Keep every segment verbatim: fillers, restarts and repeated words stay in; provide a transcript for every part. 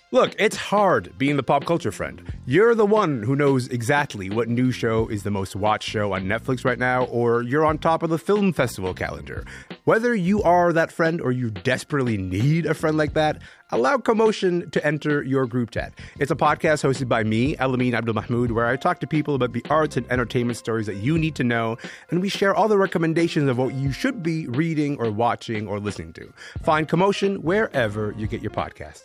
Look, it's hard being the pop culture friend. You're the one who knows exactly what new show is the most watched show on Netflix right now, or you're on top of the film festival calendar. Whether you are that friend or you desperately need a friend like that, allow Commotion to enter your group chat. It's a podcast hosted by me, Elamin Abdelmahmoud, where I talk to people about the arts and entertainment stories that you need to know, and we share all the recommendations of what you should be reading or watching or listening to. Find Commotion wherever you get your podcasts.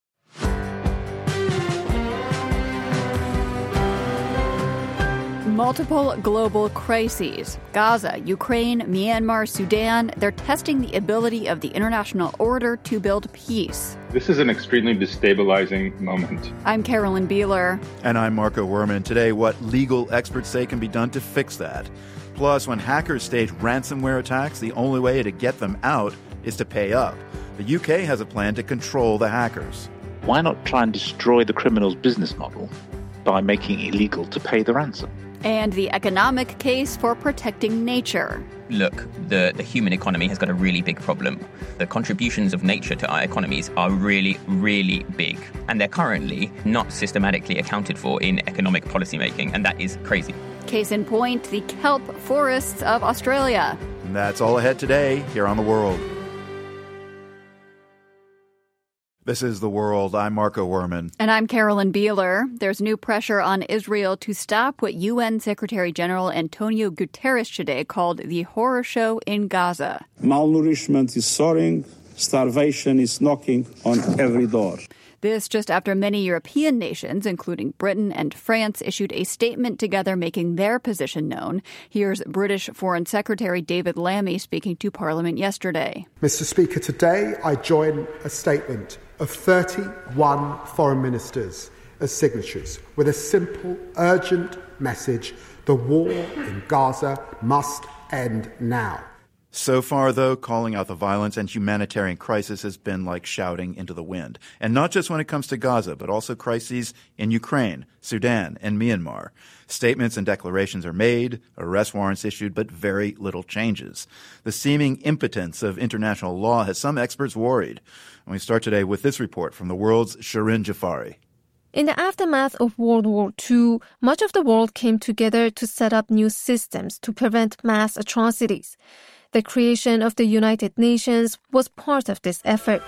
Multiple global crises. Gaza, Ukraine, Myanmar, Sudan, they're testing the ability of the international order to build peace. This is an extremely destabilizing moment. I'm Carolyn Beeler. And I'm Marco Werman. Today, what legal experts say can be done to fix that. Plus, when hackers stage ransomware attacks, the only way to get them out is to pay up. The U K has a plan to control the hackers. Why not try and destroy the criminal's business model by making it illegal to pay the ransom? And the economic case for protecting nature. Look, the, the human economy has got a really big problem. The contributions of nature to our economies are really, really big. And they're currently not systematically accounted for in economic policymaking, and that is crazy. Case in point, the kelp forests of Australia. And that's all ahead today here on The World. This is The World. I'm Marco Werman. And I'm Carolyn Beeler. There's new pressure on Israel to stop what U N Secretary General Antonio Guterres today called the horror show in Gaza. Malnourishment is soaring. Starvation is knocking on every door. This just after many European nations, including Britain and France, issued a statement together making their position known. Here's British Foreign Secretary David Lammy speaking to Parliament yesterday. Mister Speaker, today I join a statement of thirty-one foreign ministers as signatories with a simple, urgent message: the war in Gaza must end now. So far, though, calling out the violence and humanitarian crisis has been like shouting into the wind. And not just when it comes to Gaza, but also crises in Ukraine, Sudan, and Myanmar. Statements and declarations are made, arrest warrants issued, but very little changes. The seeming impotence of international law has some experts worried. And we start today with this report from The World's Shirin Jafari. In the aftermath of World War Two, much of the world came together to set up new systems to prevent mass atrocities. The creation of the United Nations was part of this effort.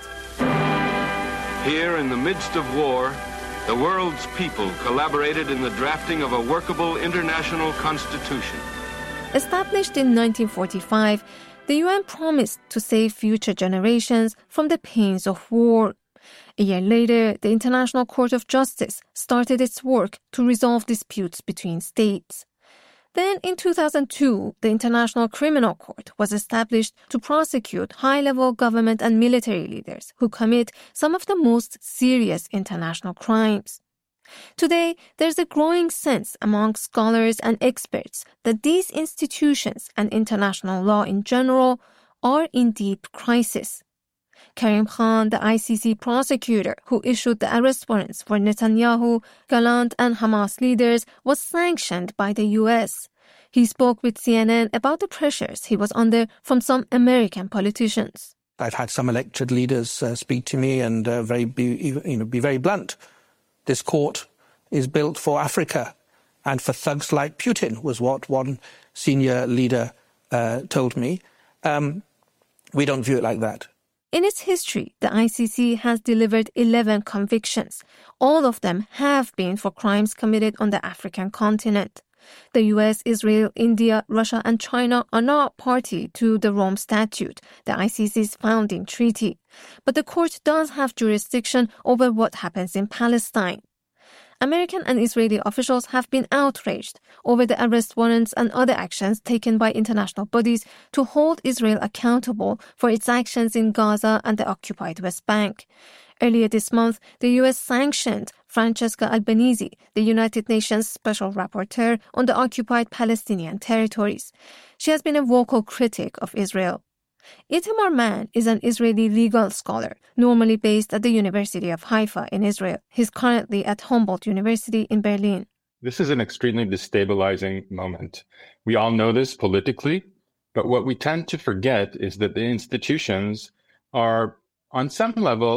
Here in the midst of war, the world's people collaborated in the drafting of a workable international constitution. Established in nineteen forty-five, the U N promised to save future generations from the pains of war. A year later, the International Court of Justice started its work to resolve disputes between states. Then, in two thousand two, the International Criminal Court was established to prosecute high-level government and military leaders who commit some of the most serious international crimes. Today, there's a growing sense among scholars and experts that these institutions and international law in general are in deep crisis. Karim Khan, the I C C prosecutor who issued the arrest warrants for Netanyahu, Gallant, and Hamas leaders, was sanctioned by the U S. He spoke with C N N about the pressures he was under from some American politicians. I've had some elected leaders uh, speak to me and uh, very be, you know, be very blunt. This court is built for Africa and for thugs like Putin, was what one senior leader uh, told me. Um, we don't view it like that. In its history, the I C C has delivered eleven convictions. All of them have been for crimes committed on the African continent. The U S, Israel, India, Russia, and China are not party to the Rome Statute, the I C C's founding treaty. But the court does have jurisdiction over what happens in Palestine. American and Israeli officials have been outraged over the arrest warrants and other actions taken by international bodies to hold Israel accountable for its actions in Gaza and the occupied West Bank. Earlier this month, the U S sanctioned Francesca Albanese, the United Nations Special Rapporteur on the occupied Palestinian territories. She has been a vocal critic of Israel. Itamar Mann is an Israeli legal scholar, normally based at the University of Haifa in Israel. He's currently at Humboldt University in Berlin. This is an extremely destabilizing moment. We all know this politically, but what we tend to forget is that the institutions are, on some level,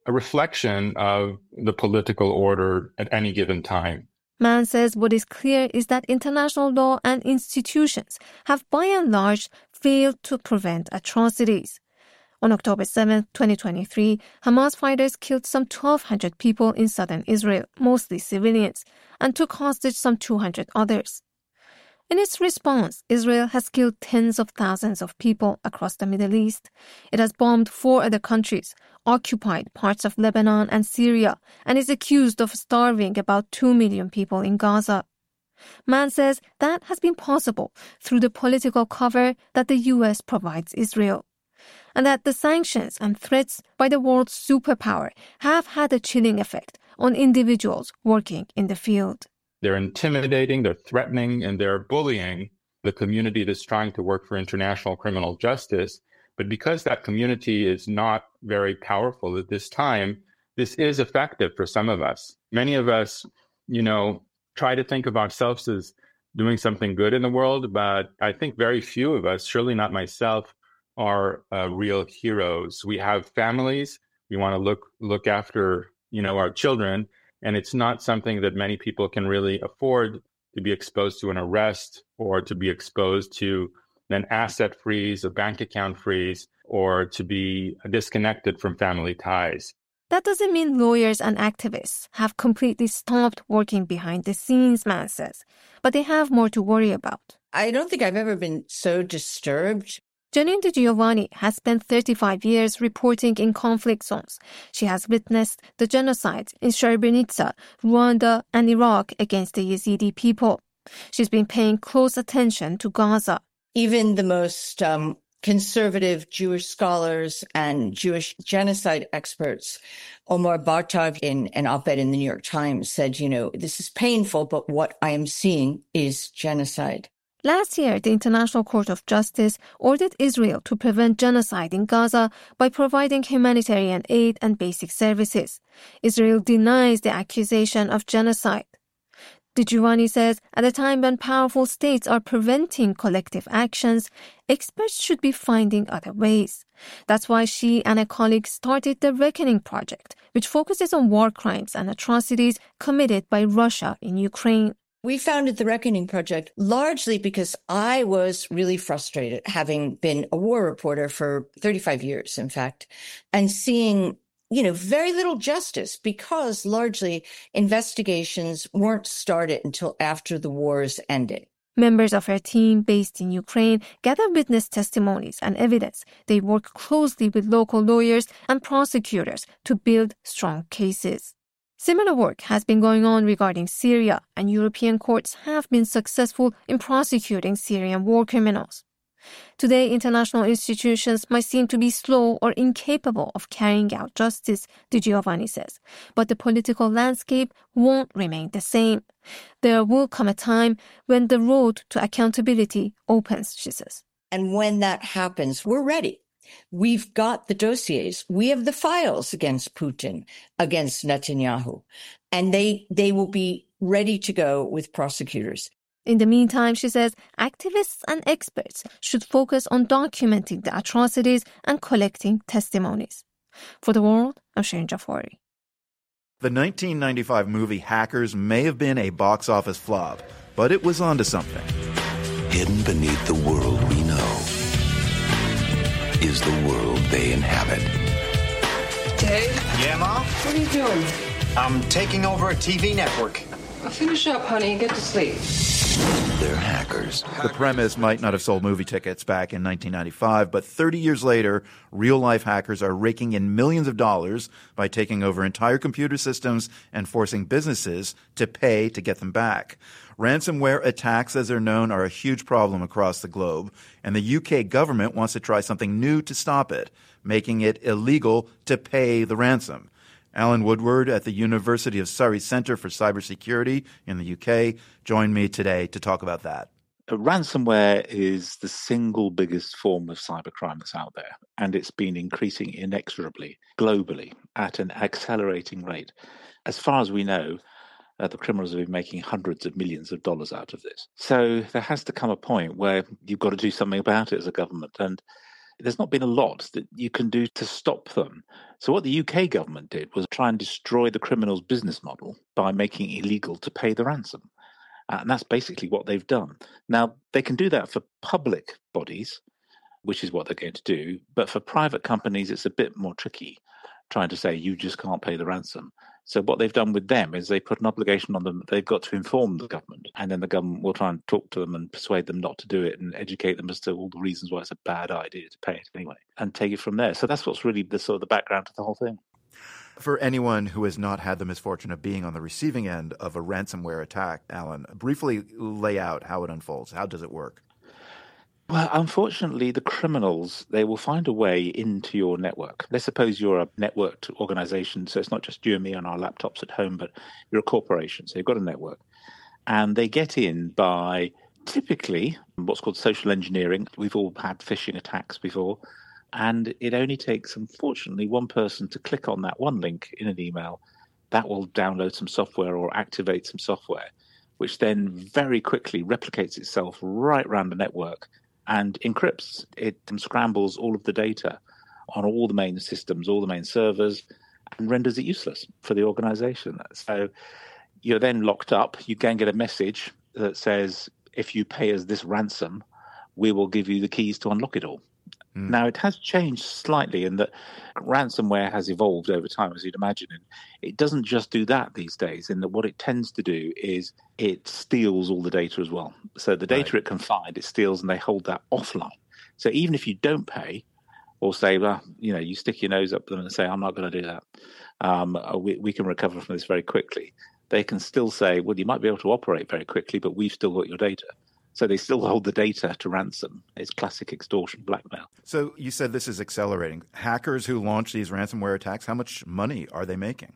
a reflection of the political order at any given time. Mann says what is clear is that international law and institutions have by and large failed to prevent atrocities. On October seventh, twenty twenty-three, Hamas fighters killed some twelve hundred people in southern Israel, mostly civilians, and took hostage some two hundred others. In its response, Israel has killed tens of thousands of people across the Middle East. It has bombed four other countries, occupied parts of Lebanon and Syria, and is accused of starving about two million people in Gaza. Mann says that has been possible through the political cover that the U S provides Israel, and that the sanctions and threats by the world's superpower have had a chilling effect on individuals working in the field. They're intimidating, they're threatening, and they're bullying the community that's trying to work for international criminal justice. But because that community is not very powerful at this time, this is effective for some of us. Many of us, you know, try to think of ourselves as doing something good in the world, but I think very few of us, surely not myself, are uh, real heroes. We have families. We want to look look after, you know, our children. And it's not something that many people can really afford to be exposed to an arrest or to be exposed to an asset freeze, a bank account freeze, or to be disconnected from family ties. That doesn't mean lawyers and activists have completely stopped working behind the scenes, Mann says, but they have more to worry about. I don't think I've ever been so disturbed. Janine DiGiovanni has spent thirty-five years reporting in conflict zones. She has witnessed the genocides in Srebrenica, Rwanda, and Iraq against the Yazidi people. She's been paying close attention to Gaza. Even the most um, conservative Jewish scholars and Jewish genocide experts, Omar Bartov, in an op-ed in the New York Times, said, you know, this is painful, but what I am seeing is genocide. Last year, the International Court of Justice ordered Israel to prevent genocide in Gaza by providing humanitarian aid and basic services. Israel denies the accusation of genocide. DiGiovanni says, at a time when powerful states are preventing collective actions, experts should be finding other ways. That's why she and a colleague started the Reckoning Project, which focuses on war crimes and atrocities committed by Russia in Ukraine. We founded the Reckoning Project largely because I was really frustrated, having been a war reporter for thirty-five years, in fact, and seeing, you know, very little justice because largely investigations weren't started until after the wars ended. Members of her team based in Ukraine gather witness testimonies and evidence. They work closely with local lawyers and prosecutors to build strong cases. Similar work has been going on regarding Syria, and European courts have been successful in prosecuting Syrian war criminals. Today, international institutions might seem to be slow or incapable of carrying out justice, DiGiovanni says, but the political landscape won't remain the same. There will come a time when the road to accountability opens, she says. And when that happens, we're ready. We've got the dossiers. We have the files against Putin, against Netanyahu, and they they will be ready to go with prosecutors. In the meantime, she says, activists and experts should focus on documenting the atrocities and collecting testimonies. For The World, I'm Shirin Jafari. The nineteen ninety-five movie Hackers may have been a box office flop, but it was onto something. Hidden beneath the world we know is the world they inhabit. Dave? Yeah, Mom? What are you doing? I'm taking over a T V network. Well, finish up, honey, and get to sleep. They're hackers. The premise might not have sold movie tickets back in nineteen ninety-five, but thirty years later, real-life hackers are raking in millions of dollars by taking over entire computer systems and forcing businesses to pay to get them back. Ransomware attacks, as they're known, are a huge problem across the globe, and the U K government wants to try something new to stop it, making it illegal to pay the ransom. Alan Woodward at the University of Surrey Centre for Cybersecurity in the U K joined me today to talk about that. Ransomware is the single biggest form of cybercrime that's out there, and it's been increasing inexorably globally at an accelerating rate. As far as we know, uh, the criminals have been making hundreds of millions of dollars out of this. So there has to come a point where you've got to do something about it as a government. And there's not been a lot that you can do to stop them. So what the U K government did was try and destroy the criminals' business model by making it illegal to pay the ransom. Uh, and that's basically what they've done. Now, they can do that for public bodies, which is what they're going to do. But for private companies, it's a bit more tricky, trying to say you just can't pay the ransom. So what they've done with them is they put an obligation on them that they've got to inform the government, and then the government will try and talk to them and persuade them not to do it and educate them as to all the reasons why it's a bad idea to pay it anyway, and take it from there. So that's what's really the sort of the background to the whole thing. For anyone who has not had the misfortune of being on the receiving end of a ransomware attack, Alan, briefly lay out how it unfolds. How does it work? Well, unfortunately, the criminals, they will find a way into your network. Let's suppose you're a networked organization, so it's not just you and me on our laptops at home, but you're a corporation, so you've got a network. And they get in by typically what's called social engineering. We've all had phishing attacks before. And it only takes, unfortunately, one person to click on that one link in an email. That will download some software or activate some software, which then very quickly replicates itself right around the network and encrypts. It scrambles all of the data on all the main systems, all the main servers, and renders it useless for the organization. So you're then locked up. You can get a message that says, if you pay us this ransom, we will give you the keys to unlock it all. Mm. Now, it has changed slightly in that ransomware has evolved over time, as you'd imagine. And it doesn't just do that these days, in that what it tends to do is it steals all the data as well. So the data right. it can find, it steals, and they hold that offline. So even if you don't pay, or say, well, you know, you stick your nose up them and say, I'm not going to do that, um, we, we can recover from this very quickly. They can still say, well, you might be able to operate very quickly, but we've still got your data. So they still hold the data to ransom. It's classic extortion, blackmail. So you said this is accelerating. Hackers who launch these ransomware attacks, how much money are they making?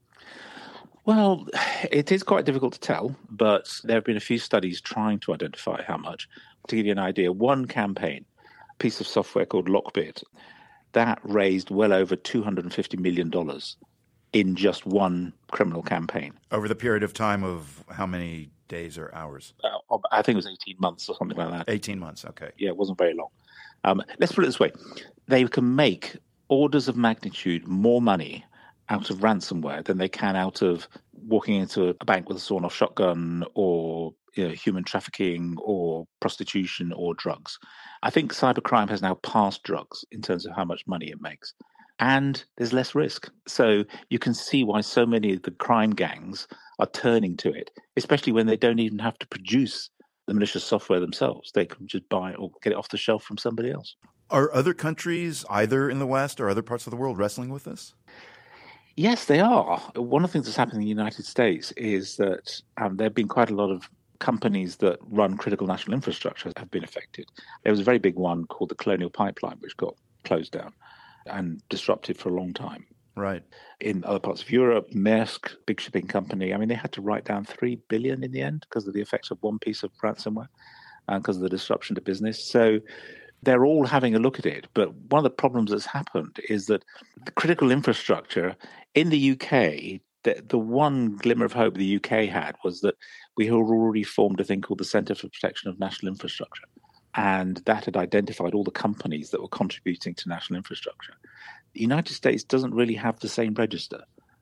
Well, it is quite difficult to tell, but there have been a few studies trying to identify how much. To give you an idea, one campaign, a piece of software called Lockbit, that raised well over two hundred fifty million dollars in just one criminal campaign. Over the period of time of how many days or hours? Uh, I think it was eighteen months or something like that. eighteen months, okay. Yeah, it wasn't very long. Um, let's put it this way. They can make orders of magnitude more money out of ransomware than they can out of walking into a bank with a sawn-off shotgun or you know, human trafficking or prostitution or drugs. I think cybercrime has now passed drugs in terms of how much money it makes. And there's less risk. So you can see why so many of the crime gangs are turning to it, especially when they don't even have to produce the malicious software themselves. They can just buy it or get it off the shelf from somebody else. Are other countries, either in the West or other parts of the world, wrestling with this? Yes, they are. One of the things that's happening in the United States is that um, there have been quite a lot of companies that run critical national infrastructure have been affected. There was a very big one called the Colonial Pipeline, which got closed down and disrupted for a long time. Right. In other parts of Europe, Maersk, big shipping company, I mean, they had to write down three billion dollars in the end because of the effects of one piece of ransomware and because of the disruption to business. So they're all having a look at it. But one of the problems that's happened is that the critical infrastructure in the U K, the, the one glimmer of hope the U K had was that we had already formed a thing called the Centre for Protection of National Infrastructure. And that had identified all the companies that were contributing to national infrastructure. The United States doesn't really have the same register.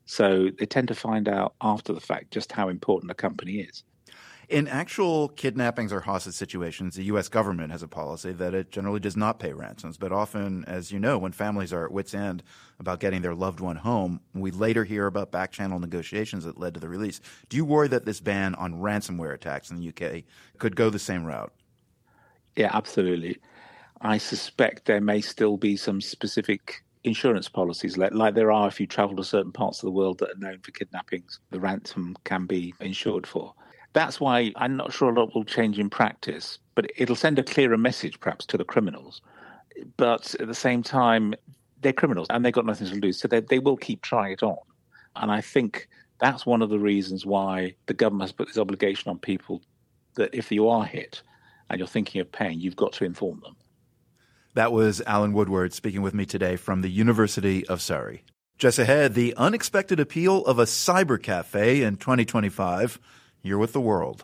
So they tend to find out after the fact just how important a company is. In actual kidnappings or hostage situations, the U S government has a policy that it generally does not pay ransoms. But often, as you know, when families are at wit's end about getting their loved one home, we later hear about back-channel negotiations that led to the release. Do you worry that this ban on ransomware attacks in the U K could go the same route? Yeah, absolutely. I suspect there may still be some specific insurance policies, like, like there are if you travel to certain parts of the world that are known for kidnappings, the ransom can be insured for. That's why I'm not sure a lot will change in practice, but it'll send a clearer message perhaps to the criminals. But at the same time, they're criminals and they've got nothing to lose, so they, they will keep trying it on. And I think that's one of the reasons why the government has put this obligation on people that if you are hit, and you're thinking of paying, you've got to inform them. That was Alan Woodward speaking with me today from the University of Surrey. Just ahead, the unexpected appeal of a cyber cafe in twenty twenty-five. You're with The World.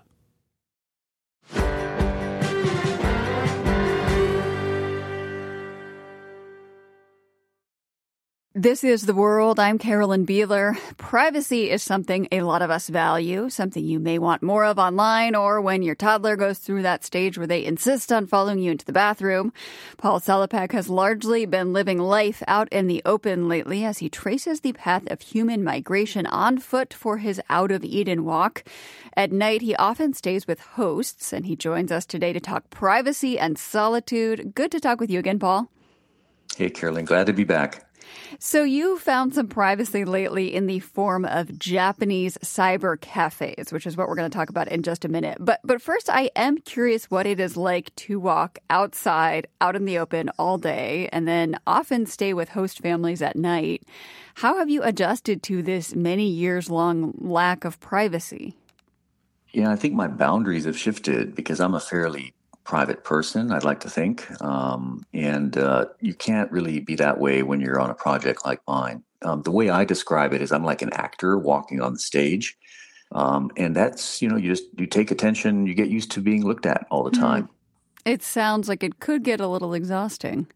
This is The World. I'm Carolyn Beeler. Privacy is something a lot of us value, something you may want more of online or when your toddler goes through that stage where they insist on following you into the bathroom. Paul Salopek has largely been living life out in the open lately as he traces the path of human migration on foot for his Out of Eden walk. At night, he often stays with hosts, and he joins us today to talk privacy and solitude. Good to talk with you again, Paul. Hey, Carolyn. Glad to be back. So you found some privacy lately in the form of Japanese cyber cafes, which is what we're going to talk about in just a minute. But but first, I am curious what it is like to walk outside, out in the open all day, and then often stay with host families at night. How have you adjusted to this many years long lack of privacy? Yeah, I think my boundaries have shifted because I'm a fairly private person, I'd like to think. Um, and uh, you can't really be that way when you're on a project like mine. Um, the way I describe it is I'm like an actor walking on the stage. Um, and that's, you know, you just, you take attention, you get used to being looked at all the time. Mm. It sounds like it could get a little exhausting.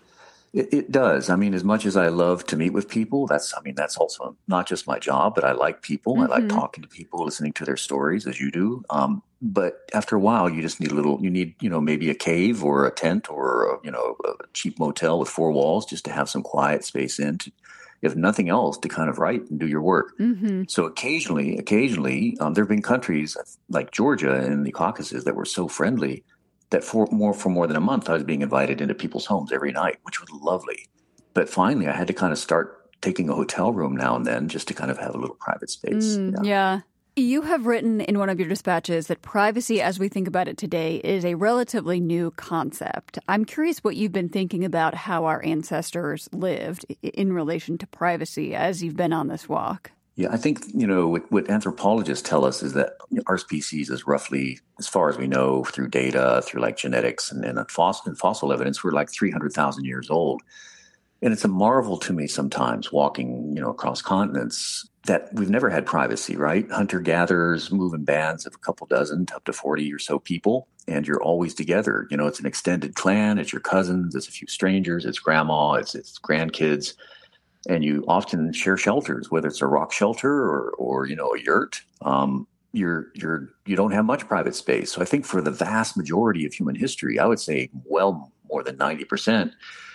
It, it does. I mean, as much as I love to meet with people, that's, I mean, that's also not just my job, but I like people. Mm-hmm. I like talking to people, listening to their stories as you do. Um, but after a while, you just need a little, you need, you know, maybe a cave or a tent or, a, you know, a cheap motel with four walls just to have some quiet space in, to, if nothing else, to kind of write and do your work. Mm-hmm. So occasionally, occasionally, um, there have been countries like Georgia and the Caucasus that were so friendly that for more for more than a month, I was being invited into people's homes every night, which was lovely. But finally, I had to kind of start taking a hotel room now and then just to kind of have a little private space. Mm, yeah. yeah. You have written in one of your dispatches that privacy, as we think about it today, is a relatively new concept. I'm curious what you've been thinking about how our ancestors lived in relation to privacy as you've been on this walk. Yeah, I think, you know, what, what anthropologists tell us is that our species is roughly, as far as we know, through data, through like genetics and, and, fossil, and fossil evidence, we're like three hundred thousand years old. And it's a marvel to me sometimes walking, you know, across continents that we've never had privacy, right? Hunter-gatherers move in bands of a couple dozen up to forty or so people, and you're always together. You know, it's an extended clan, it's your cousins, it's a few strangers, it's grandma, it's it's grandkids. And you often share shelters, whether it's a rock shelter or, or you know, a yurt. Um, you're you're you don't have much private space. So I think for the vast majority of human history, I would say well more than ninety percent,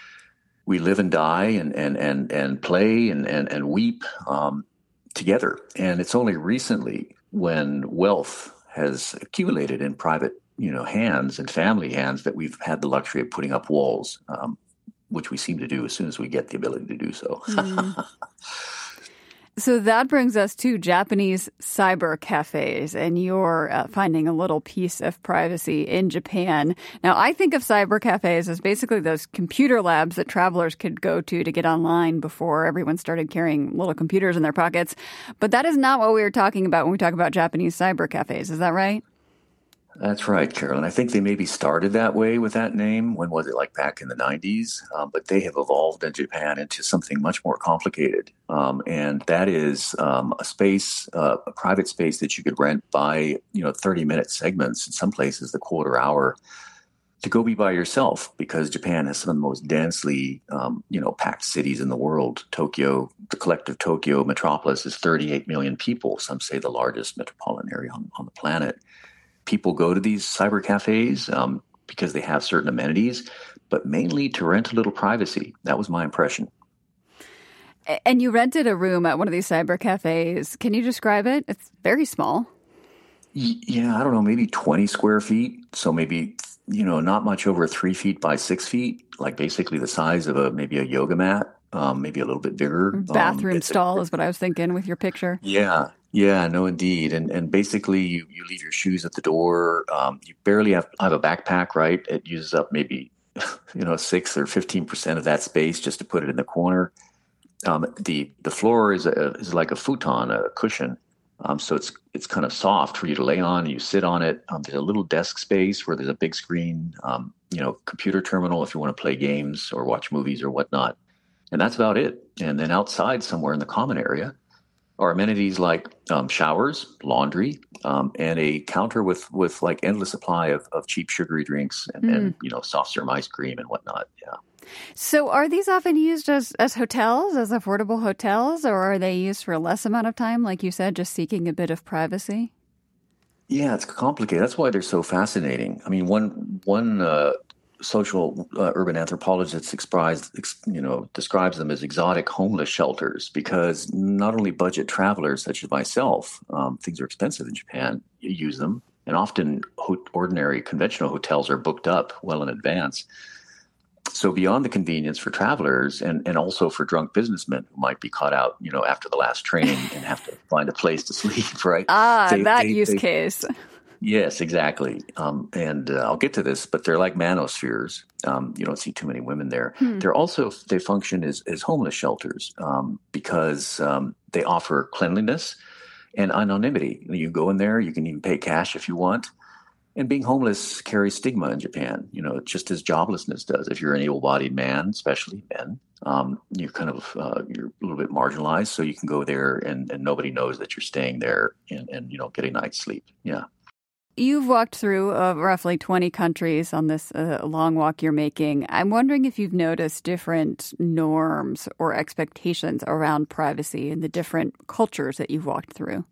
we live and die and and and and play and and and weep um, together. And it's only recently when wealth has accumulated in private, you know, hands and family hands that we've had the luxury of putting up walls. Um, which we seem to do as soon as we get the ability to do so. Mm. So that brings us to Japanese cyber cafes, and you're uh, finding a little piece of privacy in Japan. Now, I think of cyber cafes as basically those computer labs that travelers could go to to get online before everyone started carrying little computers in their pockets. But that is not what we were talking about when we talk about Japanese cyber cafes. Is that right? That's right, Carolyn. I think they maybe started that way with that name. When was it? Like back in the nineties? Um, but they have evolved in Japan into something much more complicated. Um, and that is um, a space, uh, a private space that you could rent by, you know, thirty minute segments. In some places, the quarter hour to go be by yourself, because Japan has some of the most densely, um, you know, packed cities in the world. Tokyo, the collective Tokyo metropolis is thirty-eight million people. Some say the largest metropolitan area on, on the planet. People go to these cyber cafes um, because they have certain amenities, but mainly to rent a little privacy. That was my impression. And you rented a room at one of these cyber cafes. Can you describe it? It's very small. Yeah, I don't know, maybe twenty square feet. So maybe, you know, not much over three feet by six feet, like basically the size of a maybe a yoga mat, um, maybe a little bit bigger. Bathroom um, stall is what I was thinking with your picture. Yeah. Yeah, no, indeed. And and basically you, you leave your shoes at the door. Um, you barely have, have a backpack, right? It uses up maybe, you know, six or fifteen percent of that space just to put it in the corner. Um, the the floor is a, is like a futon, a cushion. Um, so it's it's kind of soft for you to lay on. You sit on it. Um, there's a little desk space where there's a big screen, um, you know, computer terminal if you want to play games or watch movies or whatnot. And that's about it. And then outside somewhere in the common area are amenities like um, showers, laundry, um, and a counter with, with like endless supply of, of cheap sugary drinks and, mm. and, you know, soft serve ice cream and whatnot. Yeah. So are these often used as, as hotels, as affordable hotels, or are they used for a less amount of time, like you said, just seeking a bit of privacy? Yeah, it's complicated. That's why they're so fascinating. I mean, one one uh, social uh, urban anthropologist describes, you know, describes them as exotic homeless shelters because not only budget travelers such as myself, um, things are expensive in Japan, you use them, and often ho- ordinary conventional hotels are booked up well in advance. So beyond the convenience for travelers and, and also for drunk businessmen who might be caught out, you know, after the last train and have to find a place to sleep, right? Ah, They- that they- use they- case. Yes, exactly. Um, and uh, I'll get to this, but they're like manospheres. Um, you don't see too many women there. Hmm. They're also, they function as, as homeless shelters um, because um, they offer cleanliness and anonymity. You go in there, you can even pay cash if you want. And being homeless carries stigma in Japan, you know, just as joblessness does. If you're an able-bodied man, especially men, um, you kind of, uh, you're a little bit marginalized. So you can go there and, and nobody knows that you're staying there and, and, you know, get a night's sleep. Yeah. You've walked through uh, roughly twenty countries on this uh, long walk you're making. I'm wondering if you've noticed different norms or expectations around privacy in the different cultures that you've walked through.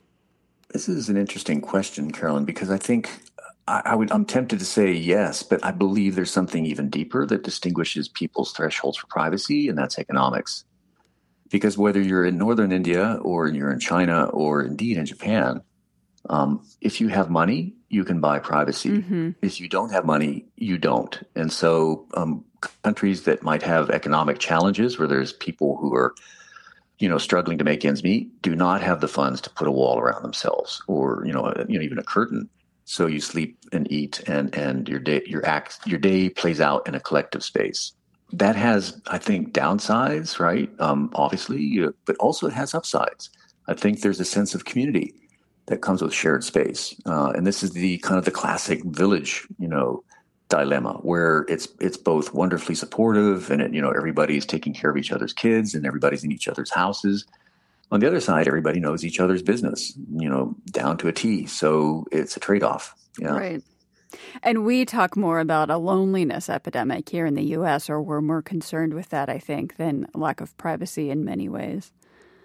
This is an interesting question, Carolyn, because I think I, I would, I'm tempted to say yes, but I believe there's something even deeper that distinguishes people's thresholds for privacy, and that's economics. Because whether you're in northern India or you're in China or indeed in Japan, Um, if you have money, you can buy privacy. Mm-hmm. If you don't have money, you don't. And so um, countries that might have economic challenges where there's people who are, you know, struggling to make ends meet do not have the funds to put a wall around themselves or, you know, a, you know, even a curtain. So you sleep and eat and, and your day, your act, your day plays out in a collective space. That has, I think, downsides, right? Um, obviously, uh, but also it has upsides. I think there's a sense of community that comes with shared space. Uh, and this is the kind of the classic village, you know, dilemma where it's it's both wonderfully supportive and, it, you know, everybody's taking care of each other's kids and everybody's in each other's houses. On the other side, everybody knows each other's business, you know, down to a T. So it's a trade-off. Yeah. Right. And we talk more about a loneliness epidemic here in the U S, or we're more concerned with that, I think, than lack of privacy in many ways.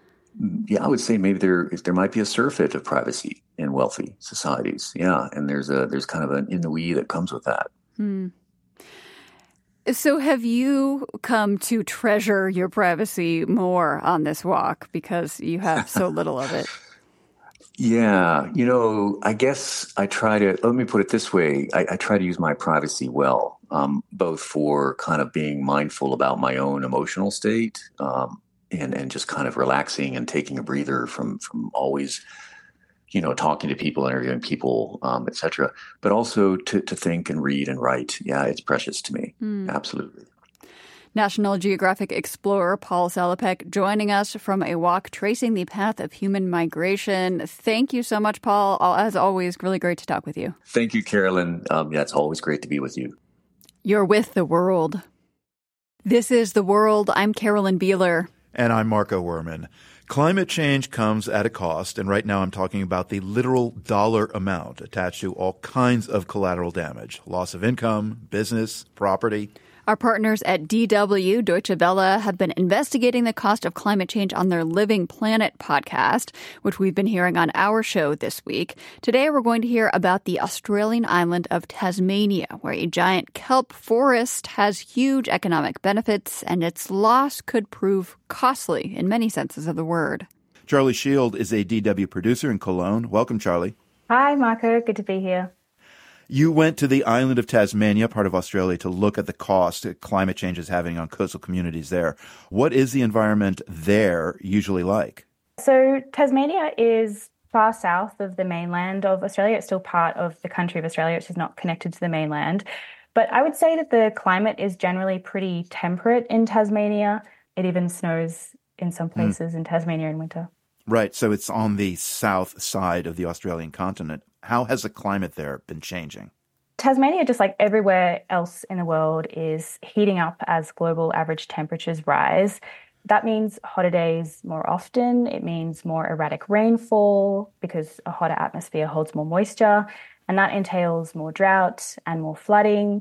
Yeah, I would say maybe there there might be a surfeit of privacy in wealthy societies. Yeah, and there's a there's kind of an ennui that comes with that. Hmm. So have you come to treasure your privacy more on this walk because you have so little of it? Yeah, you know, I guess I try to, let me put it this way. I, I try to use my privacy well, um, both for kind of being mindful about my own emotional state, um, and, and just kind of relaxing and taking a breather from, from always, you know, talking to people, interviewing people, um, et cetera, but also to, to think and read and write. Yeah, it's precious to me. Mm. Absolutely. National Geographic explorer Paul Salopek joining us from a walk tracing the path of human migration. Thank you so much, Paul. As always, really great to talk with you. Thank you, Carolyn. Um, yeah, it's always great to be with you. You're with The World. This is The World. I'm Carolyn Beeler. And I'm Marco Werman. Climate change comes at a cost, and right now I'm talking about the literal dollar amount attached to all kinds of collateral damage, loss of income, business, property. Our partners at D W, Deutsche Welle, have been investigating the cost of climate change on their Living Planet podcast, which we've been hearing on our show this week. Today, we're going to hear about the Australian island of Tasmania, where a giant kelp forest has huge economic benefits, and its loss could prove costly in many senses of the word. Charlie Shield is a D W producer in Cologne. Welcome, Charlie. Hi, Marco. Good to be here. You went to the island of Tasmania, part of Australia, to look at the cost that climate change is having on coastal communities there. What is the environment there usually like? So Tasmania is far south of the mainland of Australia. It's still part of the country of Australia, which is not connected to the mainland. But I would say that the climate is generally pretty temperate in Tasmania. It even snows in some places mm. in Tasmania in winter. Right. So it's on the south side of the Australian continent. How has the climate there been changing? Tasmania, just like everywhere else in the world, is heating up as global average temperatures rise. That means hotter days more often. It means more erratic rainfall because a hotter atmosphere holds more moisture. And that entails more drought and more flooding.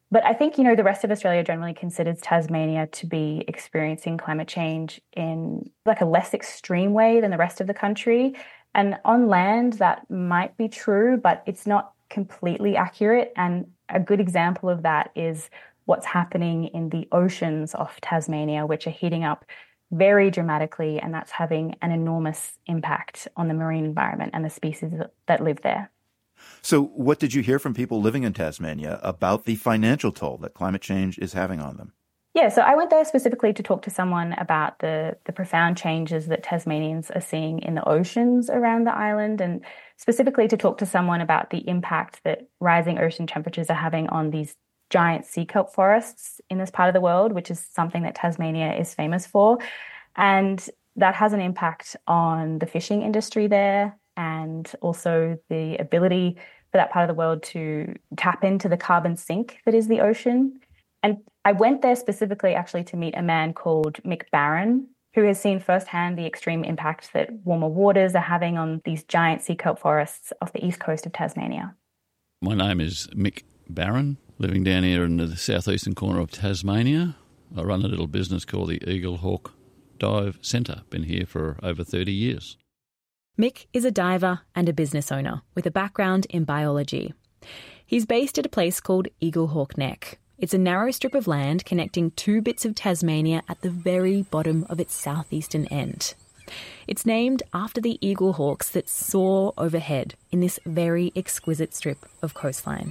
But I think, you know, the rest of Australia generally considers Tasmania to be experiencing climate change in like a less extreme way than the rest of the country. And on land, that might be true, but it's not completely accurate. And a good example of that is what's happening in the oceans off Tasmania, which are heating up very dramatically, and that's having an enormous impact on the marine environment and the species that live there. So what did you hear from people living in Tasmania about the financial toll that climate change is having on them? Yeah, so I went there specifically to talk to someone about the, the profound changes that Tasmanians are seeing in the oceans around the island, and specifically to talk to someone about the impact that rising ocean temperatures are having on these giant sea kelp forests in this part of the world, which is something that Tasmania is famous for. And that has an impact on the fishing industry there, and also the ability for that part of the world to tap into the carbon sink that is the ocean. And I went there specifically actually to meet a man called Mick Barron, who has seen firsthand the extreme impact that warmer waters are having on these giant sea kelp forests off the east coast of Tasmania. My name is Mick Barron, living down here in the southeastern corner of Tasmania. I run a little business called the Eagle Hawk Dive Centre. Been here for over thirty years. Mick is a diver and a business owner with a background in biology. He's based at a place called Eagle Hawk Neck. It's a narrow strip of land connecting two bits of Tasmania at the very bottom of its southeastern end. It's named after the eagle hawks that soar overhead in this very exquisite strip of coastline.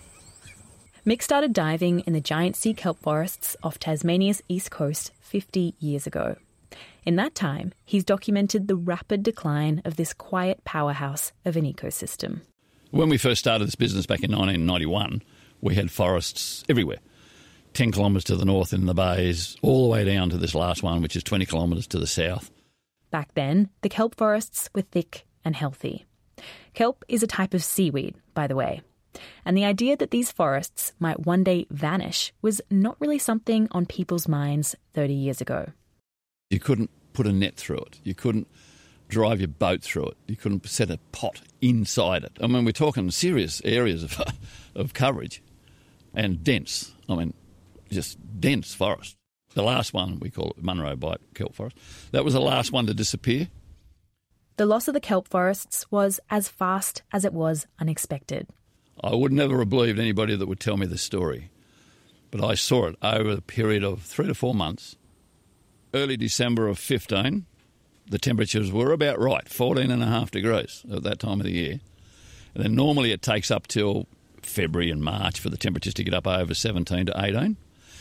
Mick started diving in the giant sea kelp forests off Tasmania's east coast fifty years ago. In that time, he's documented the rapid decline of this quiet powerhouse of an ecosystem. When we first started this business back in nineteen ninety-one, we had forests everywhere. ten kilometres to the north in the bays, all the way down to this last one, which is twenty kilometres to the south. Back then, the kelp forests were thick and healthy. Kelp is a type of seaweed, by the way. And the idea that these forests might one day vanish was not really something on people's minds thirty years ago. You couldn't put a net through it. You couldn't drive your boat through it. You couldn't set a pot inside it. I mean, we're talking serious areas of, of coverage and dense. I mean, just dense forest. The last one, we call it Munro Bight Kelp Forest, that was the last one to disappear. The loss of the kelp forests was as fast as it was unexpected. I would never have believed anybody that would tell me this story, but I saw it over a period of three to four months. Early December of fifteen, the temperatures were about right, fourteen and a half degrees at that time of the year. And then normally it takes up till February and March for the temperatures to get up over seventeen to eighteen.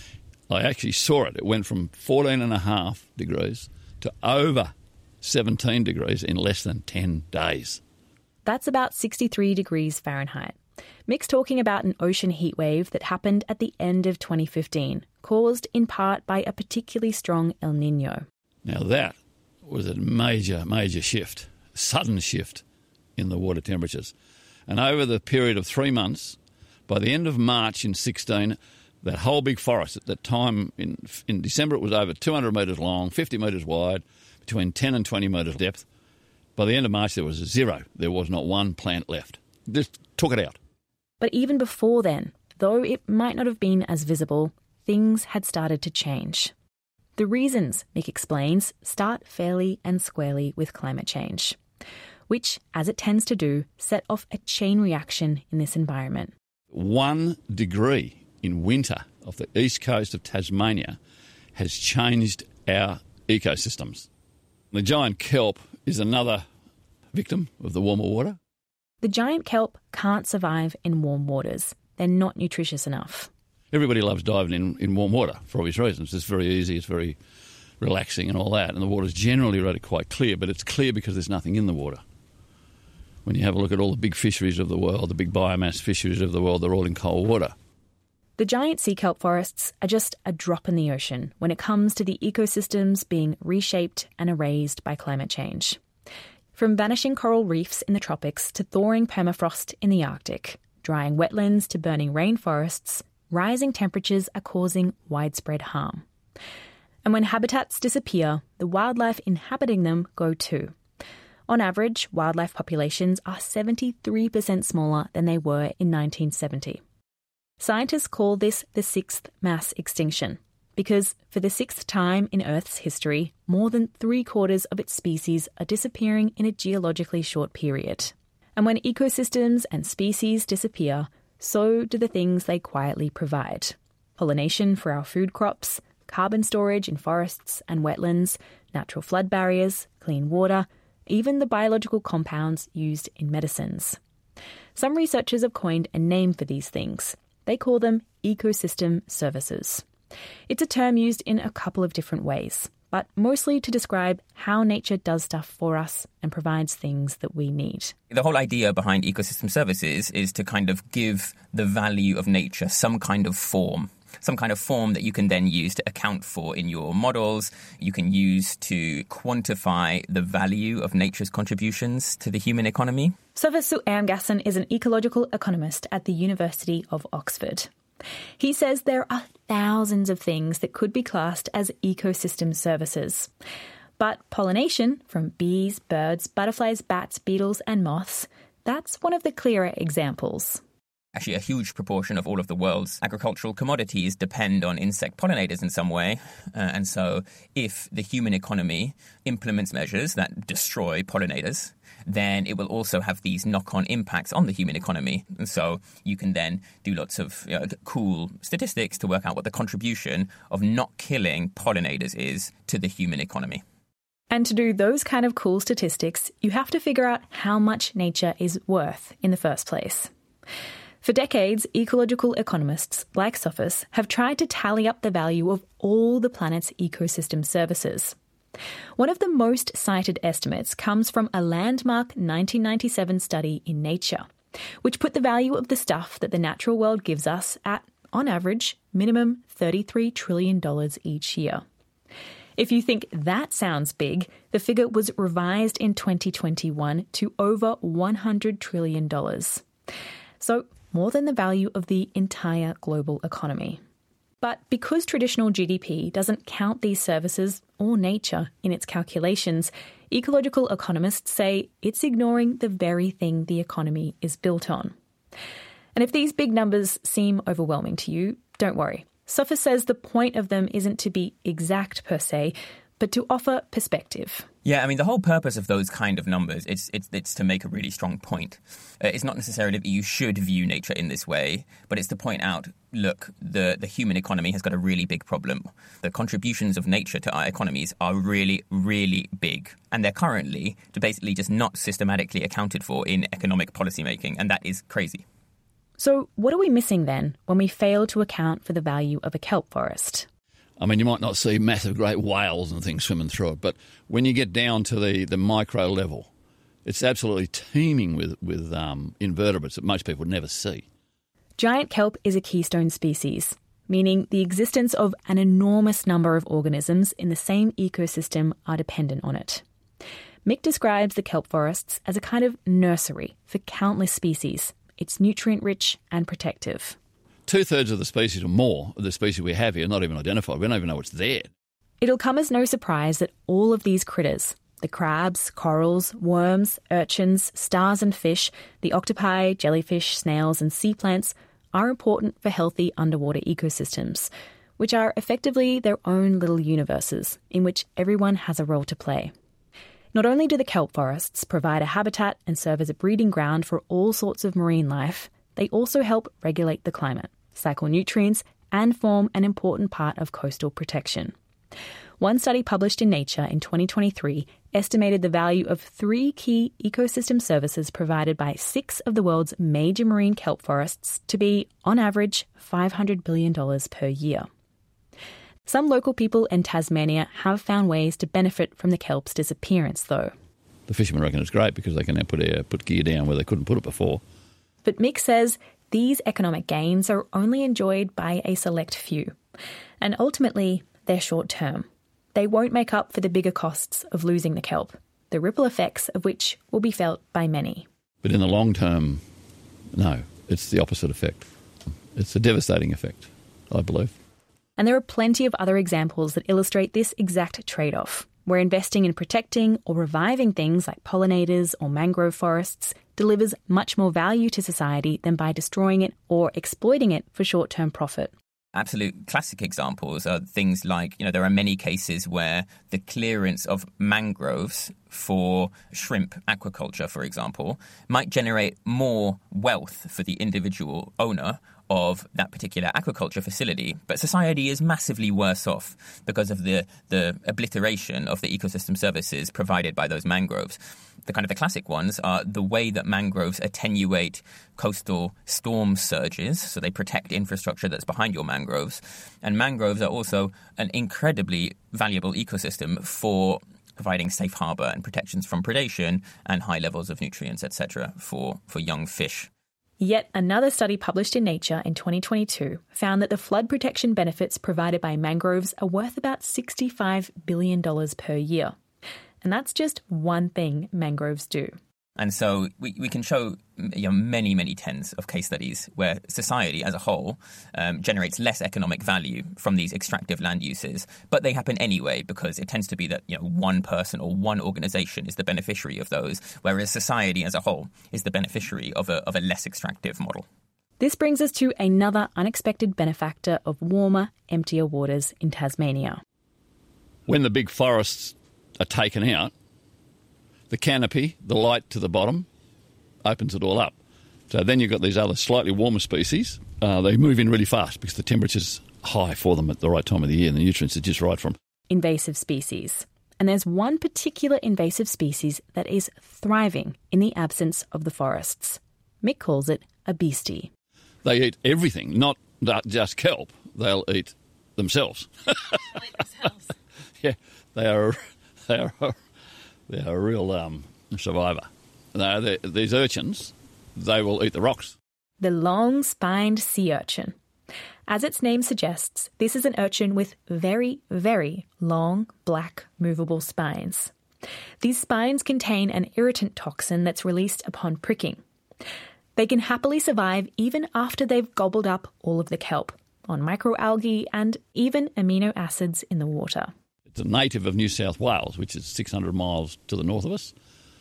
I actually saw it. It went from fourteen and a half degrees to over seventeen degrees in less than ten days. That's about sixty-three degrees Fahrenheit. Mick's talking about an ocean heat wave that happened at the end of twenty fifteen, caused in part by a particularly strong El Niño. Now that was a major, major shift, a sudden shift in the water temperatures. And over the period of three months, by the end of March in sixteen, that whole big forest, at that time in in December it was over two hundred metres long, fifty metres wide, between ten and twenty metres depth. By the end of March there was zero. There was not one plant left. Just took it out. But even before then, though it might not have been as visible, things had started to change. The reasons, Mick explains, start fairly and squarely with climate change, which, as it tends to do, set off a chain reaction in this environment. One degree in winter off the east coast of Tasmania has changed our ecosystems. The giant kelp is another victim of the warmer water. The giant kelp can't survive in warm waters. They're not nutritious enough. Everybody loves diving in, in warm water for obvious reasons. It's very easy, it's very relaxing and all that, and the water's generally rated quite clear, but it's clear because there's nothing in the water. When you have a look at all the big fisheries of the world, the big biomass fisheries of the world, they're all in cold water. The giant sea kelp forests are just a drop in the ocean when it comes to the ecosystems being reshaped and erased by climate change. From vanishing coral reefs in the tropics to thawing permafrost in the Arctic, drying wetlands to burning rainforests, rising temperatures are causing widespread harm. And when habitats disappear, the wildlife inhabiting them go too. On average, wildlife populations are seventy-three percent smaller than they were in nineteen seventy. Scientists call this the sixth mass extinction, because for the sixth time in Earth's history, more than three quarters of its species are disappearing in a geologically short period. And when ecosystems and species disappear, so do the things they quietly provide. Pollination for our food crops, carbon storage in forests and wetlands, natural flood barriers, clean water, even the biological compounds used in medicines. Some researchers have coined a name for these things. They call them ecosystem services. It's a term used in a couple of different ways, but mostly to describe how nature does stuff for us and provides things that we need. The whole idea behind ecosystem services is to kind of give the value of nature some kind of form. Some kind of form that you can then use to account for in your models. You can use to quantify the value of nature's contributions to the human economy. Sofasu Amgasan is an ecological economist at the University of Oxford. He says there are thousands of things that could be classed as ecosystem services. But pollination, from bees, birds, butterflies, bats, beetles and moths, that's one of the clearer examples. Actually, a huge proportion of all of the world's agricultural commodities depend on insect pollinators in some way. Uh, and so if the human economy implements measures that destroy pollinators, then it will also have these knock-on impacts on the human economy. And so you can then do lots of you know, cool statistics to work out what the contribution of not killing pollinators is to the human economy. And to do those kind of cool statistics, you have to figure out how much nature is worth in the first place. For decades, ecological economists like Sophos have tried to tally up the value of all the planet's ecosystem services. One of the most cited estimates comes from a landmark nineteen ninety-seven study in Nature, which put the value of the stuff that the natural world gives us at, on average, minimum thirty-three trillion dollars each year. If you think that sounds big, the figure was revised in twenty twenty-one to over one hundred trillion dollars. So, more than the value of the entire global economy. But because traditional G D P doesn't count these services or nature in its calculations, ecological economists say it's ignoring the very thing the economy is built on. And if these big numbers seem overwhelming to you, don't worry. Sophos says the point of them isn't to be exact per se, but to offer perspective. Yeah, I mean, the whole purpose of those kind of numbers, it's it's, it's to make a really strong point. Uh, it's not necessarily that you should view nature in this way, but it's to point out, look, the, the human economy has got a really big problem. The contributions of nature to our economies are really, really big. And they're currently basically just not systematically accounted for in economic policymaking, and that is crazy. So what are we missing then when we fail to account for the value of a kelp forest? I mean, you might not see massive great whales and things swimming through it, but when you get down to the, the micro level, it's absolutely teeming with, with um, invertebrates that most people would never see. Giant kelp is a keystone species, meaning the existence of an enormous number of organisms in the same ecosystem are dependent on it. Mick describes the kelp forests as a kind of nursery for countless species. It's nutrient-rich and protective. Two-thirds of the species or more of the species we have here are not even identified. We don't even know what's there. It'll come as no surprise that all of these critters, the crabs, corals, worms, urchins, stars and fish, the octopi, jellyfish, snails and sea plants, are important for healthy underwater ecosystems, which are effectively their own little universes in which everyone has a role to play. Not only do the kelp forests provide a habitat and serve as a breeding ground for all sorts of marine life, they also help regulate the climate, cycle nutrients, and form an important part of coastal protection. One study published in Nature in twenty twenty-three estimated the value of three key ecosystem services provided by six of the world's major marine kelp forests to be, on average, five hundred billion dollars per year. Some local people in Tasmania have found ways to benefit from the kelp's disappearance, though. The fishermen reckon it's great because they can now put, uh, put gear down where they couldn't put it before. But Mick says these economic gains are only enjoyed by a select few, and ultimately they're short-term. They won't make up for the bigger costs of losing the kelp, the ripple effects of which will be felt by many. But in the long term, no, it's the opposite effect. It's a devastating effect, I believe. And there are plenty of other examples that illustrate this exact trade-off, where investing in protecting or reviving things like pollinators or mangrove forests delivers much more value to society than by destroying it or exploiting it for short-term profit. Absolute classic examples are things like, you know, there are many cases where the clearance of mangroves for shrimp aquaculture, for example, might generate more wealth for the individual owner of that particular aquaculture facility. But society is massively worse off because of the, the obliteration of the ecosystem services provided by those mangroves. The kind of the classic ones are the way that mangroves attenuate coastal storm surges, so they protect infrastructure that's behind your mangroves. And mangroves are also an incredibly valuable ecosystem for providing safe harbour and protections from predation and high levels of nutrients, et cetera, for, for young fish. Yet another study published in Nature in twenty twenty-two found that the flood protection benefits provided by mangroves are worth about sixty-five billion dollars per year. And that's just one thing mangroves do. And so we, we can show you know, many, many tens of case studies where society as a whole um, generates less economic value from these extractive land uses, but they happen anyway because it tends to be that you know one person or one organisation is the beneficiary of those, whereas society as a whole is the beneficiary of a, of a less extractive model. This brings us to another unexpected benefactor of warmer, emptier waters in Tasmania. When the big forests are taken out, the canopy, the light to the bottom, opens it all up. So then you've got these other slightly warmer species. Uh, they move in really fast because the temperature's high for them at the right time of the year and the nutrients are just right for them. Invasive species. And there's one particular invasive species that is thriving in the absence of the forests. Mick calls it a beastie. They eat everything, not just kelp. They'll eat themselves. Eat themselves. Yeah, they are... They are, they are a real um, survivor. They, these urchins, they will eat the rocks. The long-spined sea urchin. As its name suggests, this is an urchin with very, very long, black, movable spines. These spines contain an irritant toxin that's released upon pricking. They can happily survive even after they've gobbled up all of the kelp, on microalgae and even amino acids in the water. It's a native of New South Wales, which is six hundred miles to the north of us,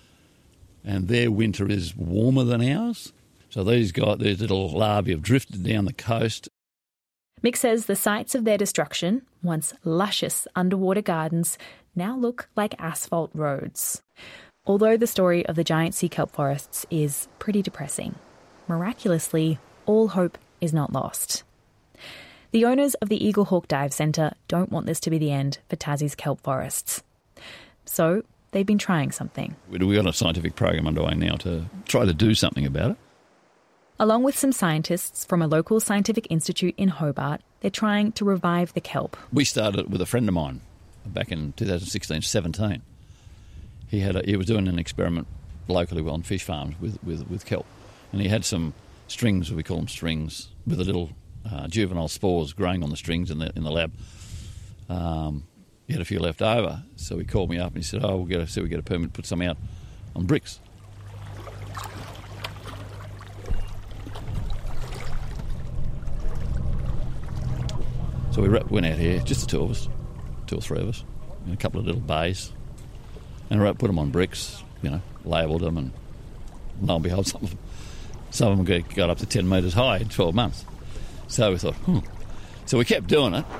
and their winter is warmer than ours. So these guys, these little larvae have drifted down the coast. Mick says the sites of their destruction, once luscious underwater gardens, now look like asphalt roads. Although the story of the giant sea kelp forests is pretty depressing, miraculously, all hope is not lost. The owners of the Eagle Hawk Dive Centre don't want this to be the end for Tassie's kelp forests. So they've been trying something. We've got a scientific program underway now to try to do something about it. Along with some scientists from a local scientific institute in Hobart, they're trying to revive the kelp. We started with a friend of mine back in two thousand sixteen seventeen. He had a, he was doing an experiment locally on fish farms with, with, with kelp. And he had some strings, we call them strings, with a little... Uh, juvenile spores growing on the strings in the in the lab. Um, he had a few left over, so he called me up and he said, "Oh, we'll get a, see, we get a permit, put some out on bricks." So we went out here, just the two of us, two or three of us, in a couple of little bays, and put them on bricks. You know, labelled them, and lo and behold, some of them, some of them got up to ten metres high in twelve months. So we thought, hmm. So we kept doing it.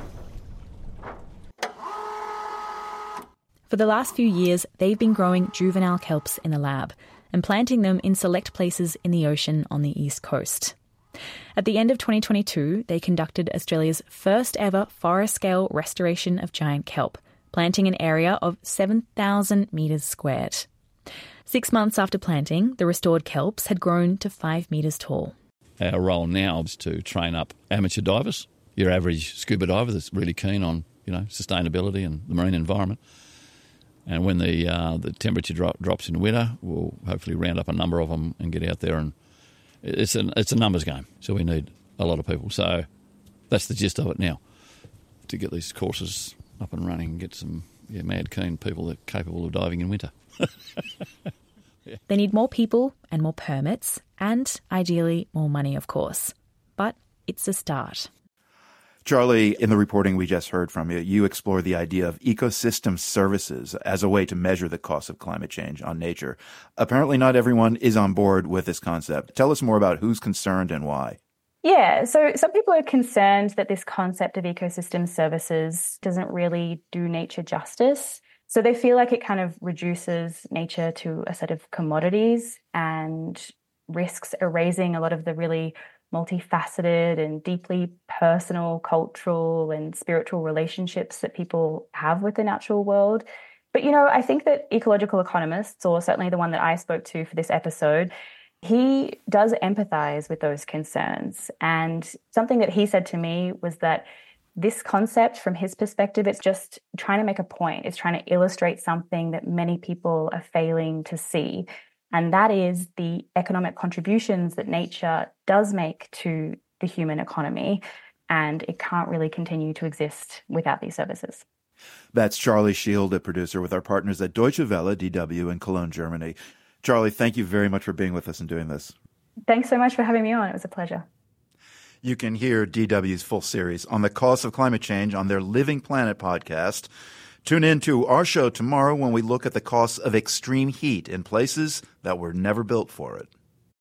For the last few years, they've been growing juvenile kelps in the lab and planting them in select places in the ocean on the east coast. At the end of twenty twenty-two, they conducted Australia's first ever forest-scale restoration of giant kelp, planting an area of seven thousand metres squared. Six months after planting, the restored kelps had grown to five metres tall. Our role now is to train up amateur divers, your average scuba diver that's really keen on, you know, sustainability and the marine environment. And when the uh, the temperature drop, drops in winter, we'll hopefully round up a number of them and get out there. And it's a, it's a numbers game, so we need a lot of people. So that's the gist of it now, to get these courses up and running and get some yeah, mad keen people that are capable of diving in winter. Yeah. They need more people and more permits and, ideally, more money, of course. But it's a start. Charlie, in the reporting we just heard from you, you explore the idea of ecosystem services as a way to measure the cost of climate change on nature. Apparently not everyone is on board with this concept. Tell us more about who's concerned and why. Yeah, so some people are concerned that this concept of ecosystem services doesn't really do nature justice. So they feel like it kind of reduces nature to a set of commodities and risks erasing a lot of the really multifaceted and deeply personal, cultural and spiritual relationships that people have with the natural world. But, you know, I think that ecological economists, or certainly the one that I spoke to for this episode, he does empathize with those concerns. And something that he said to me was that this concept, from his perspective, it's just trying to make a point. It's trying to illustrate something that many people are failing to see. And that is the economic contributions that nature does make to the human economy. And it can't really continue to exist without these services. That's Charlie Shield, a producer with our partners at Deutsche Welle, D W, in Cologne, Germany. Charlie, thank you very much for being with us and doing this. Thanks so much for having me on. It was a pleasure. You can hear D W's full series on the cost of climate change on their Living Planet podcast. Tune in to our show tomorrow when we look at the costs of extreme heat in places that were never built for it.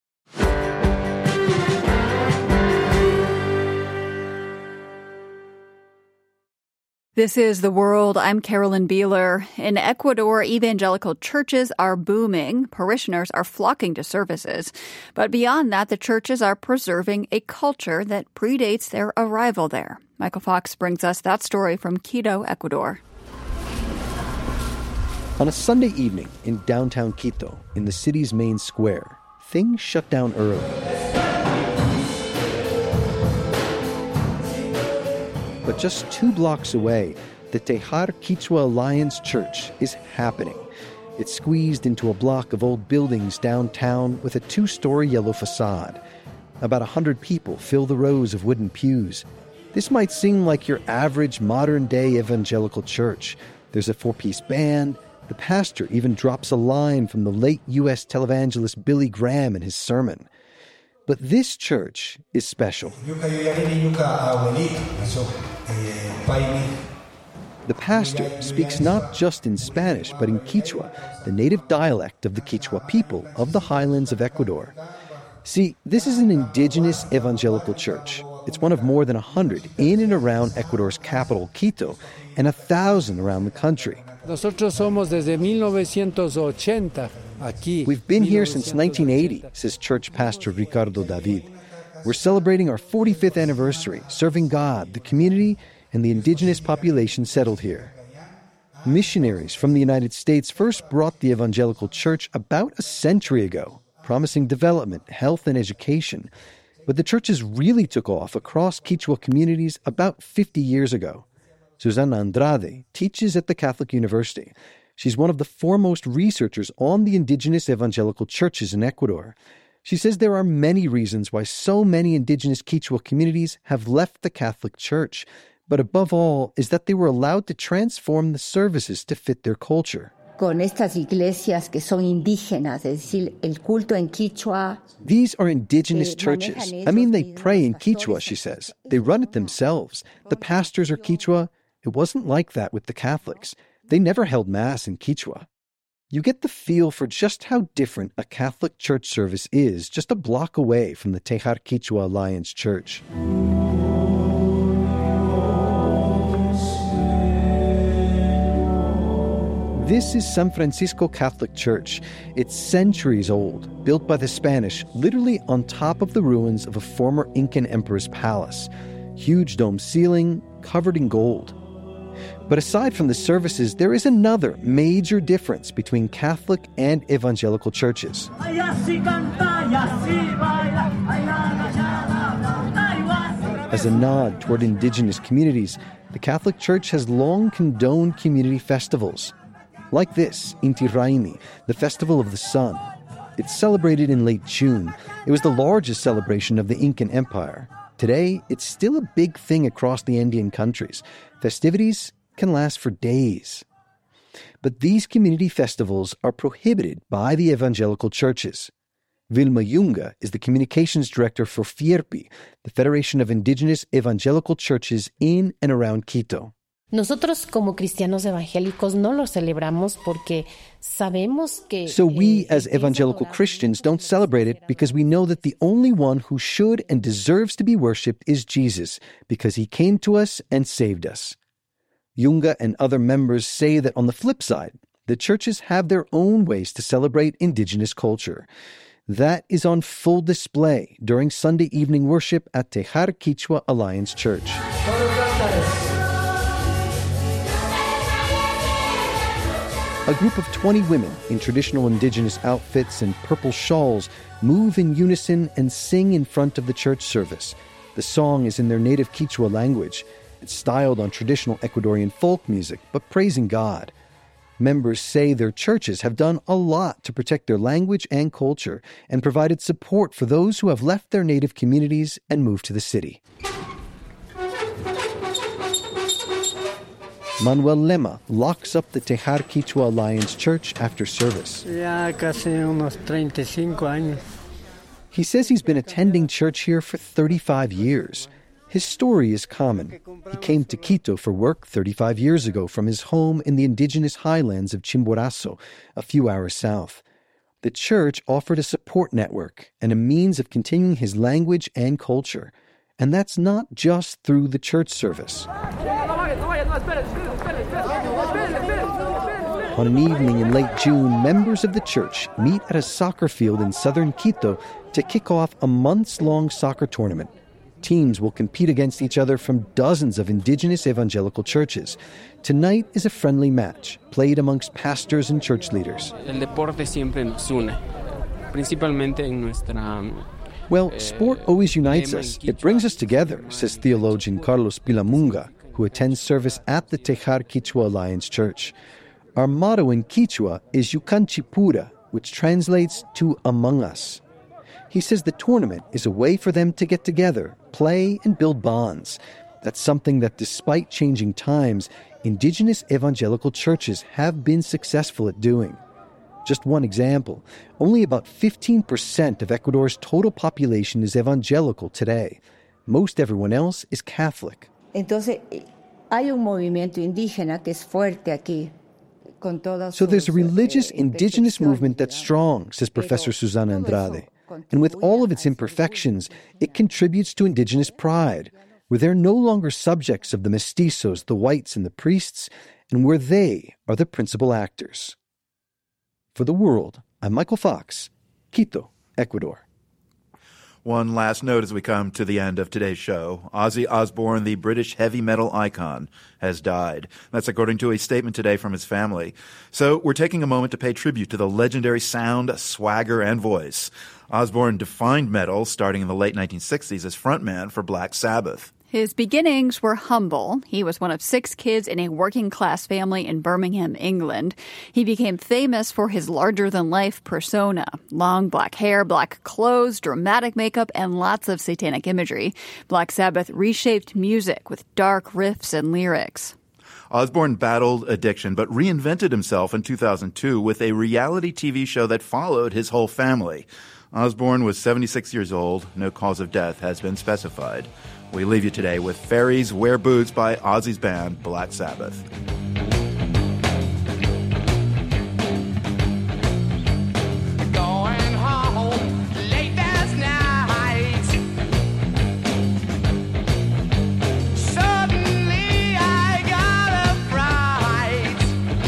This is The World. I'm Carolyn Beeler. In Ecuador, evangelical churches are booming. Parishioners are flocking to services. But beyond that, the churches are preserving a culture that predates their arrival there. Michael Fox brings us that story from Quito, Ecuador. On a Sunday evening in downtown Quito, in the city's main square, things shut down early. But just two blocks away, the Tejar Quichua Alliance Church is happening. It's squeezed into a block of old buildings downtown with a two-story yellow facade. About a hundred people fill the rows of wooden pews. This might seem like your average modern-day evangelical church. There's a four-piece band. The pastor even drops a line from the late U S televangelist Billy Graham in his sermon. But this church is special. The pastor speaks not just in Spanish, but in Quechua, the native dialect of the Quechua people of the highlands of Ecuador. See, this is an indigenous evangelical church. It's one of more than a hundred in and around Ecuador's capital, Quito, and a thousand around the country. Nosotros somos desde mil novecientos ochenta aquí. We've been here since nineteen eighty, says church pastor Ricardo David. We're celebrating our forty-fifth anniversary, serving God, the community, and the indigenous population settled here. Missionaries from the United States first brought the evangelical church about a century ago, promising development, health, and education. But the churches really took off across Quechua communities about fifty years ago. Susana Andrade teaches at the Catholic University. She's one of the foremost researchers on the indigenous evangelical churches in Ecuador. She says there are many reasons why so many indigenous Quechua communities have left the Catholic Church, but above all is that they were allowed to transform the services to fit their culture. Con estas iglesias que son indígenas, es decir, el culto en Quichua. These are indigenous churches. I mean, they pray in Quichua, she says. They run it themselves. The pastors are Quichua. It wasn't like that with the Catholics. They never held Mass in Quichua. You get the feel for just how different a Catholic church service is just a block away from the Tejar Quichua Alliance Church. This is San Francisco Catholic Church. It's centuries old, built by the Spanish, literally on top of the ruins of a former Incan emperor's palace. Huge dome ceiling, covered in gold. But aside from the services, there is another major difference between Catholic and evangelical churches. As a nod toward indigenous communities, the Catholic Church has long condoned community festivals. Like this, Inti Raymi, the Festival of the Sun. It's celebrated in late June. It was the largest celebration of the Incan Empire. Today, it's still a big thing across the Andean countries. Festivities can last for days. But these community festivals are prohibited by the evangelical churches. Vilma Yunga is the communications director for FIERPI, the Federation of Indigenous Evangelical Churches in and around Quito. Nosotros como cristianos evangélicos no lo celebramos porque sabemos que... So we as evangelical Christians don't celebrate it because we know that the only one who should and deserves to be worshipped is Jesus, because he came to us and saved us. Yunga and other members say that on the flip side, the churches have their own ways to celebrate indigenous culture. That is on full display during Sunday evening worship at Tejar Quichua Alliance Church. A group of twenty women in traditional indigenous outfits and purple shawls move in unison and sing in front of the church service. The song is in their native Quechua language. It's styled on traditional Ecuadorian folk music, but praising God. Members say their churches have done a lot to protect their language and culture and provided support for those who have left their native communities and moved to the city. Manuel Lema locks up the Tejar Quichua Alliance Church after service. Ya casi unos treinta y cinco años. He says he's been attending church here for thirty-five years. His story is common. He came to Quito for work thirty-five years ago from his home in the indigenous highlands of Chimborazo, a few hours south. The church offered a support network and a means of continuing his language and culture. And that's not just through the church service. On an evening in late June, members of the church meet at a soccer field in southern Quito to kick off a months-long soccer tournament. Teams will compete against each other from dozens of indigenous evangelical churches. Tonight is a friendly match, played amongst pastors and church leaders. El deporte siempre nos une, principalmente en nuestra... Well, sport always unites us. It brings us together, says theologian Carlos Pilamunga, who attends service at the Tejar Quichua Alliance Church. Our motto in Quechua is Yucanchipura, which translates to among us. He says the tournament is a way for them to get together, play, and build bonds. That's something that, despite changing times, indigenous evangelical churches have been successful at doing. Just one example, only about fifteen percent of Ecuador's total population is evangelical today. Most everyone else is Catholic. Entonces, hay un movimiento indígena que es fuerte aquí. So there's a religious indigenous movement that's strong, says Professor Susana Andrade. And with all of its imperfections, it contributes to indigenous pride, where they're no longer subjects of the mestizos, the whites, and the priests, and where they are the principal actors. For The World, I'm Michael Fox, Quito, Ecuador. One last note as we come to the end of today's show. Ozzy Osbourne, the British heavy metal icon, has died. That's according to a statement today from his family. So we're taking a moment to pay tribute to the legendary sound, swagger, and voice. Osbourne defined metal starting in the late nineteen sixties as frontman for Black Sabbath. His beginnings were humble. He was one of six kids in a working-class family in Birmingham, England. He became famous for his larger-than-life persona. Long black hair, black clothes, dramatic makeup, and lots of satanic imagery. Black Sabbath reshaped music with dark riffs and lyrics. Osbourne battled addiction, but reinvented himself in two thousand two with a reality T V show that followed his whole family. Osbourne was seventy-six years old. No cause of death has been specified. We leave you today with Fairies Wear Boots by Ozzy's band, Black Sabbath. Going home late last night. Suddenly I got a fright.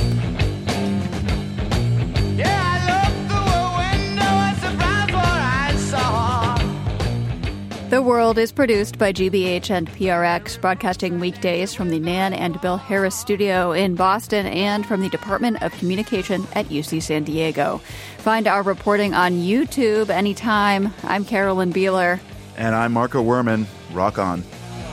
Yeah, I looked through a window and surprised what I saw. The World is produced by G B H and P R X, broadcasting weekdays from the Nan and Bill Harris studio in Boston and from the Department of Communication at U C San Diego. Find our reporting on YouTube anytime. I'm Carolyn Beeler. And I'm Marco Werman. Rock on.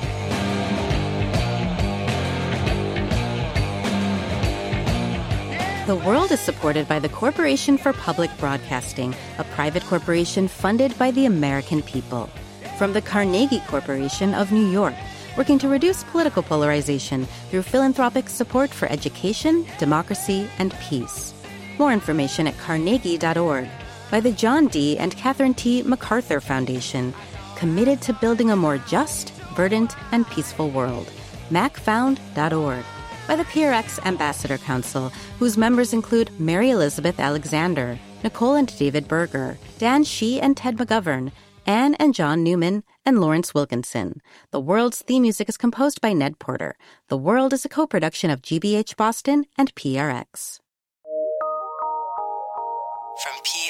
The World is supported by the Corporation for Public Broadcasting, a private corporation funded by the American people. From the Carnegie Corporation of New York, working to reduce political polarization through philanthropic support for education, democracy, and peace. More information at carnegie dot org. by the John D. and Catherine T. MacArthur Foundation, committed to building a more just, verdant, and peaceful world. mac found dot org. By the P R X Ambassador Council, whose members include Mary Elizabeth Alexander, Nicole and David Berger, Dan Shee and Ted McGovern, Anne and John Newman, and Lawrence Wilkinson. The World's theme music is composed by Ned Porter. The World is a co-production of G B H Boston and P R X. From P